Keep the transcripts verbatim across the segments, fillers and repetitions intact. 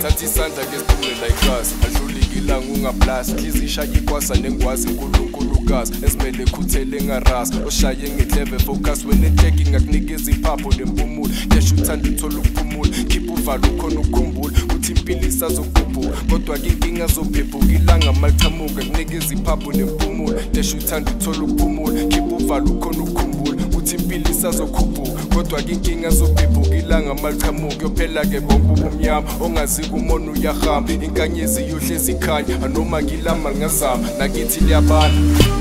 thatha isandla ke siphume la ikhasi adlulikilanga ungablast hliziyo ishaya ikwasa nengwazi uNkulunkulukazi esimele khuthele ngarasi oshaye ngedleve focus when checking akunikeza iphapho nempumulo desho uthanda uthola ukuphumula keep uvalo khona ukukhumbula uthi impilo isazokhuphuka kodwa ke inkinga zophephuka ilanga malichamuka akunikeza iphapho nempumulo desho uthanda uthola ukuphumula keep uvalo khona ukukhumbula uthi impilo isazokhuphuka kodwa ke inkinga zophephuka ilanga malichamuka yophela ke bonke ubumnyama ongazi kumona uyahamba inkanyezi yohlezi ikhanya anoma ngilama ngazama nakithi liyabana.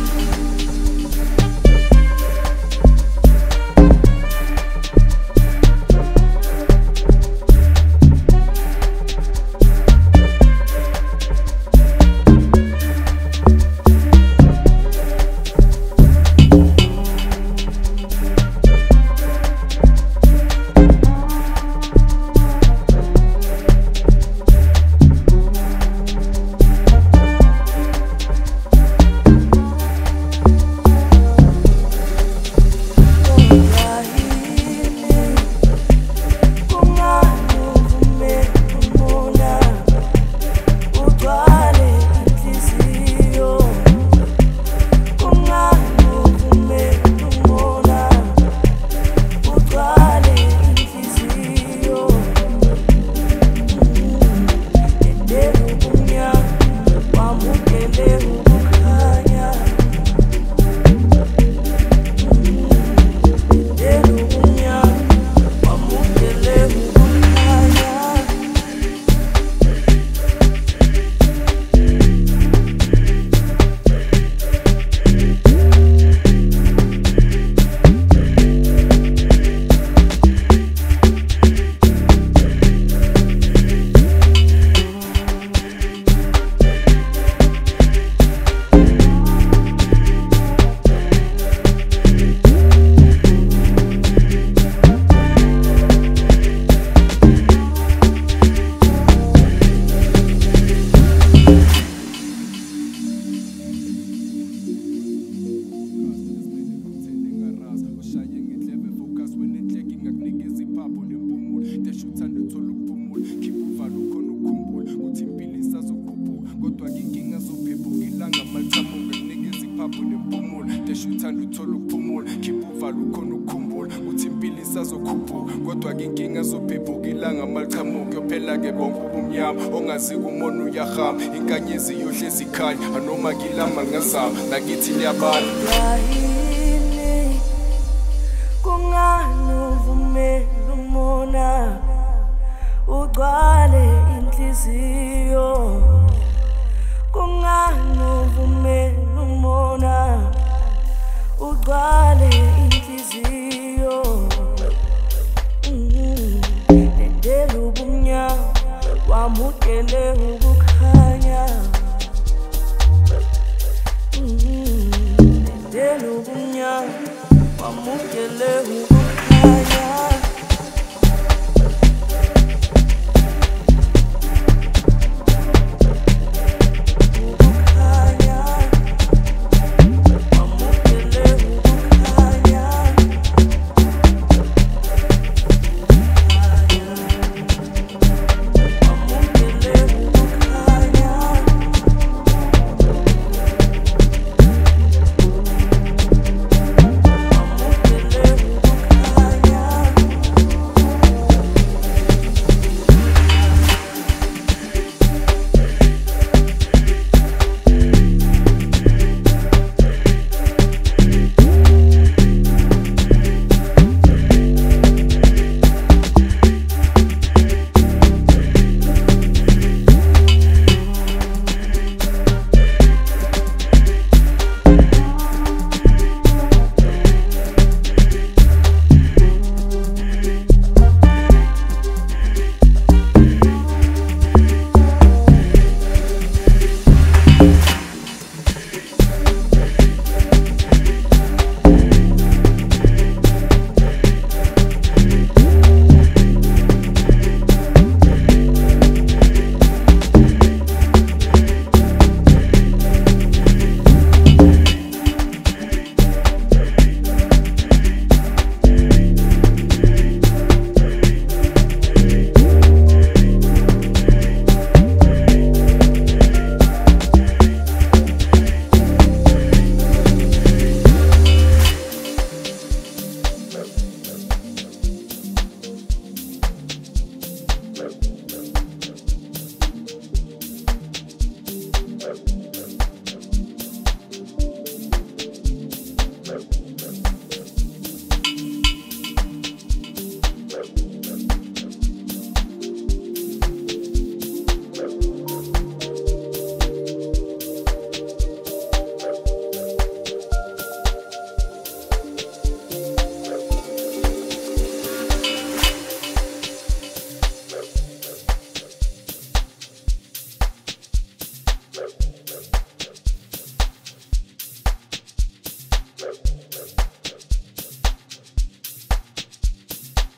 Kodwa ke inkinga zophephuka ilanga malichamuka yophela ke bonke ubumnyama ongazi kumona uyahamba inkanyezi yohlezi ikhanya anoma ngilama ngazama nakithi liyabana. Yini kungani uvumela umona ugcwale inhliziyo kungani uvumela umona ugcwale inhliziyo Dendele ubumnyama wamukele ukukhanya Dendele ubumnyama wamukele ukukhanya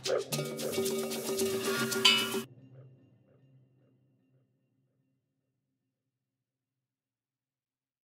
Thank you.